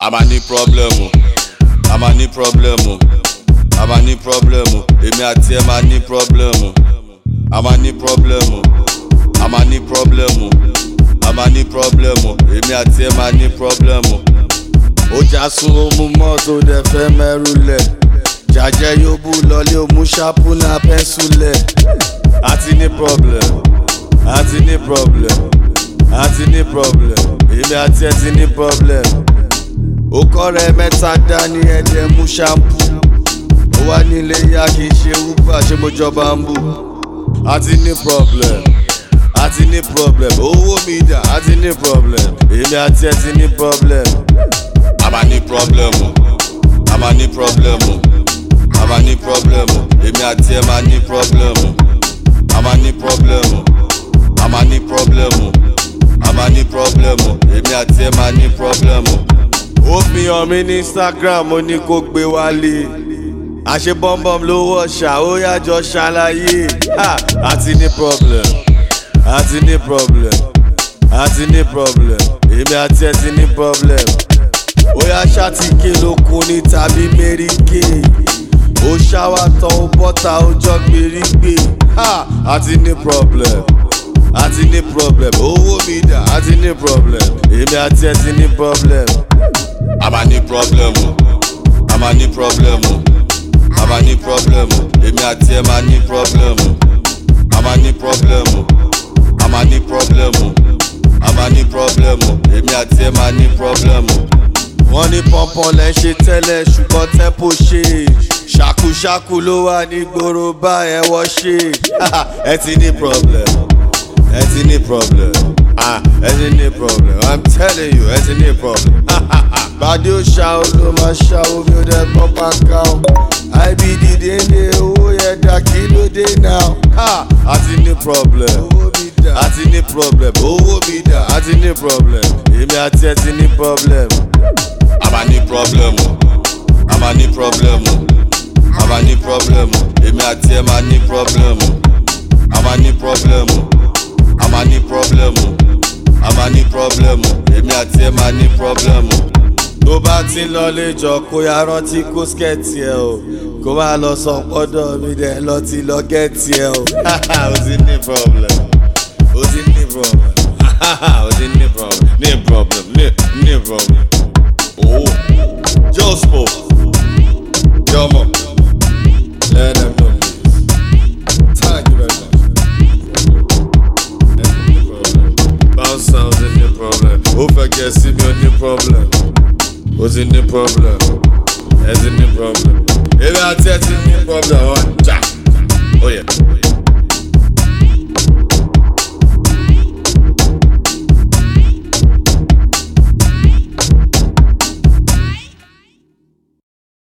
àmà ní problem o, àmà ní problem o, àmà ní problem o, èmi àti ẹ máa ní problem o, àmà ní problem o, àmà ní problem o, àmà ní problem o, èmi àti ẹ máa ní problem o. Ó já sún ó mú mọ́tò dẹ̀ fẹ́ mẹ́rù lẹ̀, jàjẹ́ yóò bú lọlé ó mú ṣápù náà pẹ́ńsù lẹ̀. Àti ní problem, àti ní problem, àti ní problem, èmi àti ẹ ti ní problem. Ó kọ́rẹ́ mẹ́ta dání ẹ̀dẹ̀ mú ṣámpù, ó wá nílé yá kì í ṣe uber ṣé mo jọba ń bù. Àti ní problem, àti ní problem, owó mi dà àti ní problem, èmi àti ẹ ti ní problem. Àmà ní problem o, àmà ní problem o, àmà ní problem o, èmi àti ẹ máa ní problem o. Àmà ní problem o, àmà ní problem o, àmà ní problem o, èmi àti ẹ máa ní problem o. Ó fi hàn mí ní Instagram ó ní kó gbé wálé, àṣẹ bọ́m̀bọ́m ló wọ̀ ṣá ó yájọ ṣàlàyé. Àti ní problem, àti ní problem, àti ní problem, èmi àti ẹ ti ní problem. Ó yá ṣàtìké lókun ní tàbí méríkè, ó ṣáwá tán ó bọ́ta ó jọ gbèrígbè. Àti ní problem, àti ní problem, owó mi dà àti ní problem, èmi àti ẹ ti ní problem. Àmà ní problem o, àmà ní problem o, àmà ní problem o, èmi àti ẹ máa ní problem o. Àmà ní problem o, àmà ní problem o, àmà ní problem o, èmi àti ẹ máa ní problem o. Wọ́n ní pọ́npọ́n lẹ́ ń ṣe tẹ́lẹ̀ ṣùgbọ́n tempo ṣe, ṣàkúṣàkú ló wà ní gbòòrò bá ẹ wọ́ ṣe. Ẹ ti ní problem, ẹ ti ní problem, ẹ ti ní problem, I'm telling you ẹ ti ní problem. Gbadé ó ṣá o ló máa ṣá omi ó dẹ̀ gbọ́ pàkà o, IBD dénde owó yẹn dà kí ló dé now. Àti ní problem, àti ní problem, owó mi dà àti ní problem, èmi àti ẹ ti ní problem. Àmà ní problem o, àmà ní problem o, àmà ní problem o, èmi àti ẹ máa ní problem o. Àmà ní problem o, àmà ní problem o, àmà ní problem o, èmi àti ẹ máa ní problem o. Tó bá ti ń lọ léjọ kó yá rántí kó skẹ́ẹ̀tì ẹ o, kó máa lọ sọ pọ́dọ̀ mi dẹ̀ lọ ti lọ gẹ́ẹ̀tì ẹ o. O ti ní problem, o ti ní problem, o ti ní problem, ní problem, ní problem. Oh, just for your mom. Let them know this. Thank you very much. Bounce sounds in the problem. Who forget see me on the problem? Who's in the problem? Who's in the problem? If I tell you the problem, oh yeah.